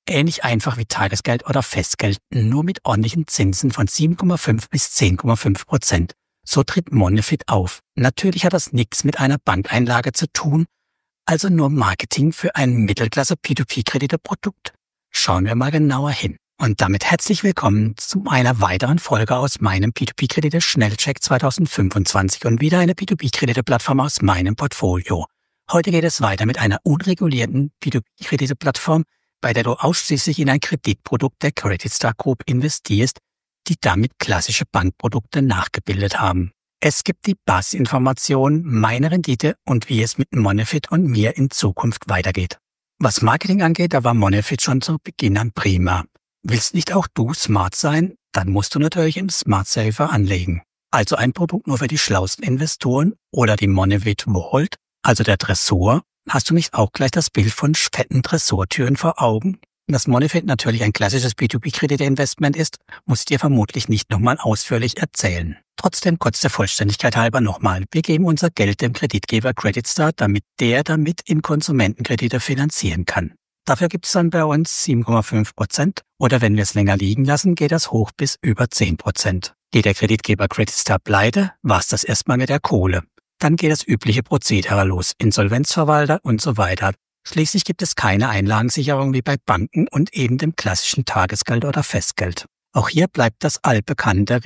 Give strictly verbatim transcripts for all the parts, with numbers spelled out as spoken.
ähnlich einfach wie Tagesgeld oder Festgeld, nur mit ordentlichen Zinsen von sieben Komma fünf bis zehn Komma fünf Prozent. So tritt Monefit auf. Natürlich hat das nichts mit einer Bankeinlage zu tun, also nur Marketing für ein Mittelklasse-P zwei P-Kredite-Produkt. Schauen wir mal genauer hin. Und damit herzlich willkommen zu einer weiteren Folge aus meinem P zwei P-Kredite-Schnellcheck zwanzig fünfundzwanzig und wieder eine P zwei P-Kredite-Plattform aus meinem Portfolio. Heute geht es weiter mit einer unregulierten P zwei P-Kredite-Plattform, bei der du ausschließlich in ein Kreditprodukt der Credit Star Group investierst, die damit klassische Bankprodukte nachgebildet haben. Es gibt die Basisinformation, meine Rendite und wie es mit Monefit und mir in Zukunft weitergeht. Was Marketing angeht, da war Monefit schon zu Beginn an prima. Willst nicht auch du smart sein? Dann musst du natürlich im Smart Saver anlegen. Also ein Produkt nur für die schlausten Investoren oder die Monefit Vault, also der Tresor. Hast du nicht auch gleich das Bild von fetten Tresortüren vor Augen? Dass Monefit natürlich ein klassisches P zwei P-Kredite-Investment ist, muss ich dir vermutlich nicht nochmal ausführlich erzählen. Trotzdem kurz der Vollständigkeit halber nochmal. Wir geben unser Geld dem Kreditgeber Credit Star, damit der damit in Konsumentenkredite finanzieren kann. Dafür gibt es dann bei uns sieben Komma fünf Prozent oder wenn wir es länger liegen lassen, geht das hoch bis über zehn Prozent. Geht der Kreditgeber Credit Star pleite, war's das erstmal mit der Kohle. Dann geht das übliche Prozedere los, Insolvenzverwalter und so weiter. Schließlich gibt es keine Einlagensicherung wie bei Banken und eben dem klassischen Tagesgeld oder Festgeld. Auch hier bleibt das altbekannte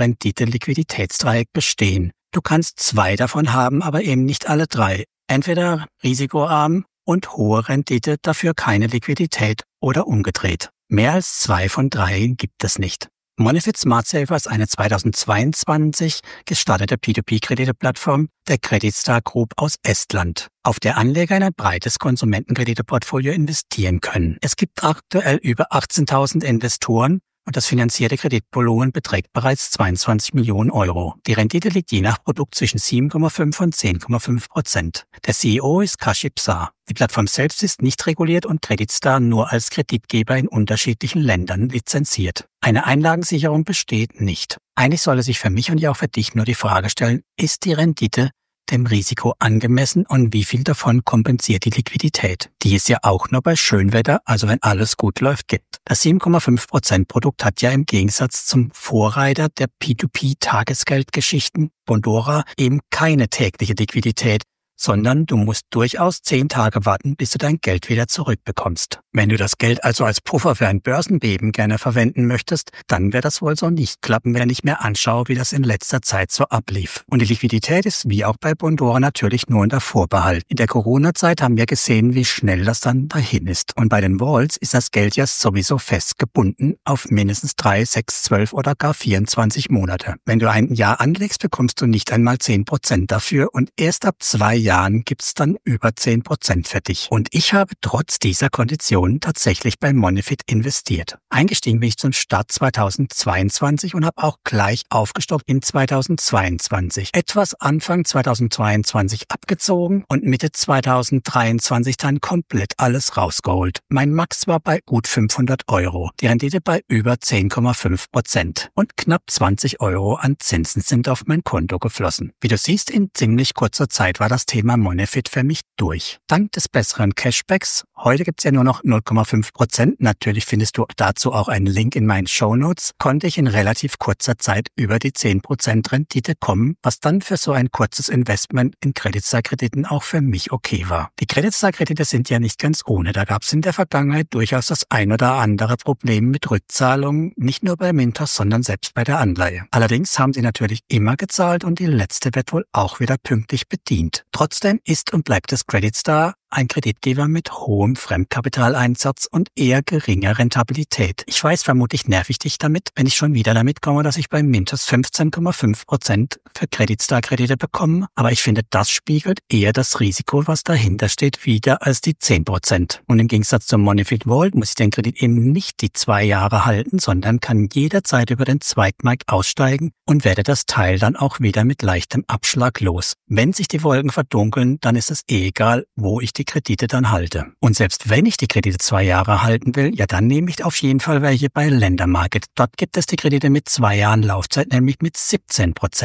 Risiko-Rendite-Liquiditätsdreieck bestehen. Du kannst zwei davon haben, aber eben nicht alle drei. Entweder risikoarm und hohe Rendite, dafür keine Liquidität oder umgedreht. Mehr als zwei von drei gibt es nicht. Monefit Smart Saver ist eine zweitausendzweiundzwanzig gestartete P zwei P-Kredite-Plattform der Credit Star Group aus Estland, auf der Anleger in ein breites Konsumentenkredite-Portfolio investieren können. Es gibt aktuell über achtzehntausend Investoren und das finanzierte Kreditvolumen beträgt bereits zweiundzwanzig Millionen Euro. Die Rendite liegt je nach Produkt zwischen sieben Komma fünf und zehn Komma fünf Prozent. Der C E O ist Kashif Shah. Die Plattform selbst ist nicht reguliert und Credit Star nur als Kreditgeber in unterschiedlichen Ländern lizenziert. Eine Einlagensicherung besteht nicht. Eigentlich soll sich für mich und ja auch für dich nur die Frage stellen, ist die Rendite dem Risiko angemessen und wie viel davon kompensiert die Liquidität, die es ja auch nur bei Schönwetter, also wenn alles gut läuft, gibt. Das sieben Komma fünf Prozent Produkt hat ja im Gegensatz zum Vorreiter der P zwei P-Tagesgeldgeschichten, Bondora, eben keine tägliche Liquidität, sondern du musst durchaus zehn Tage warten, bis du dein Geld wieder zurückbekommst. Wenn du das Geld also als Puffer für ein Börsenbeben gerne verwenden möchtest, dann wird das wohl so nicht klappen, wenn ich mir anschaue, wie das in letzter Zeit so ablief. Und die Liquidität ist wie auch bei Bondora natürlich nur unter Vorbehalt. In der Corona-Zeit haben wir gesehen, wie schnell das dann dahin ist. Und bei den Vaults ist das Geld ja sowieso fest gebunden auf mindestens drei, sechs, zwölf oder gar vierundzwanzig Monate. Wenn du ein Jahr anlegst, bekommst du nicht einmal zehn Prozent dafür und erst ab zwei Jahren gibt's dann über zehn Prozent für dich. Und ich habe trotz dieser Konditionen tatsächlich bei Monefit investiert. Eingestiegen bin ich zum Start zweitausendzweiundzwanzig und habe auch gleich aufgestockt in zweitausendzweiundzwanzig. Etwas Anfang zweitausendzweiundzwanzig abgezogen und Mitte zweitausenddreiundzwanzig dann komplett alles rausgeholt. Mein Max war bei gut fünfhundert Euro. Die Rendite bei über zehn Komma fünf Prozent. Und knapp zwanzig Euro an Zinsen sind auf mein Konto geflossen. Wie du siehst, in ziemlich kurzer Zeit war das Thema Monefit für mich durch. Dank des besseren Cashbacks, heute gibt's ja nur noch null Komma fünf Prozent, natürlich findest du dazu auch einen Link in meinen Shownotes, konnte ich in relativ kurzer Zeit über die zehn Prozent Rendite kommen, was dann für so ein kurzes Investment in Credit Star Krediten auch für mich okay war. Die Credit Star Kredite sind ja nicht ganz ohne, da gab's in der Vergangenheit durchaus das ein oder andere Problem mit Rückzahlungen, nicht nur bei Mintos, sondern selbst bei der Anleihe. Allerdings haben sie natürlich immer gezahlt und die letzte wird wohl auch wieder pünktlich bedient. Trotzdem ist und bleibt es Credit Star ein Kreditgeber mit hohem Fremdkapitaleinsatz und eher geringer Rentabilität. Ich weiß, vermutlich nerv ich dich damit, wenn ich schon wieder damit komme, dass ich bei Mintos fünfzehn Komma fünf Prozent für Credit Star Kredite bekomme, aber ich finde, das spiegelt eher das Risiko, was dahinter steht, wider als die zehn Prozent. Und im Gegensatz zum Monefit Vault muss ich den Kredit eben nicht die zwei Jahre halten, sondern kann jederzeit über den Zweitmarkt aussteigen und werde das Teil dann auch wieder mit leichtem Abschlag los. Wenn sich die Wolken verdunkeln, dann ist es eh egal, wo ich die Kredite dann halte. Und selbst wenn ich die Kredite zwei Jahre halten will, ja dann nehme ich auf jeden Fall welche bei Lender Market. Dort gibt es die Kredite mit zwei Jahren Laufzeit, nämlich mit siebzehn Prozent.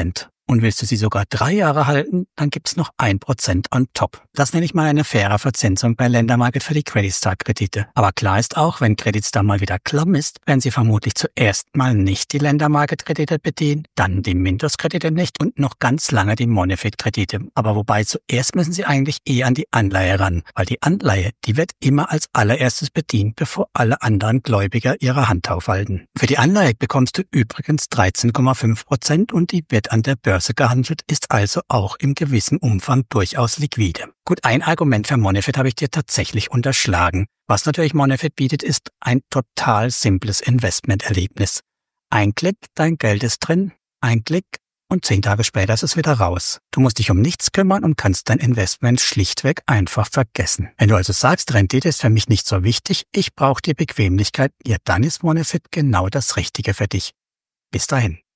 Und willst du sie sogar drei Jahre halten, dann gibt's noch ein Prozent on top. Das nenne ich mal eine faire Verzinsung bei Ländermarket für die Credit Star Kredite. Aber klar ist auch, wenn Credit Star mal wieder klamm ist, werden sie vermutlich zuerst mal nicht die Ländermarket Kredite bedienen, dann die Mintos Kredite nicht und noch ganz lange die Monefit Kredite. Aber wobei zuerst müssen sie eigentlich eher an die Anleihe ran, weil die Anleihe, die wird immer als allererstes bedient, bevor alle anderen Gläubiger ihre Hand aufhalten. Für die Anleihe bekommst du übrigens dreizehn Komma fünf Prozent und die wird an der Börse gehandelt, ist also auch im gewissen Umfang durchaus liquide. Gut, ein Argument für Monefit habe ich dir tatsächlich unterschlagen. Was natürlich Monefit bietet, ist ein total simples Investmenterlebnis. Ein Klick, dein Geld ist drin, ein Klick und zehn Tage später ist es wieder raus. Du musst dich um nichts kümmern und kannst dein Investment schlichtweg einfach vergessen. Wenn du also sagst, Rendite ist für mich nicht so wichtig, ich brauche die Bequemlichkeit, ja, dann ist Monefit genau das Richtige für dich. Bis dahin.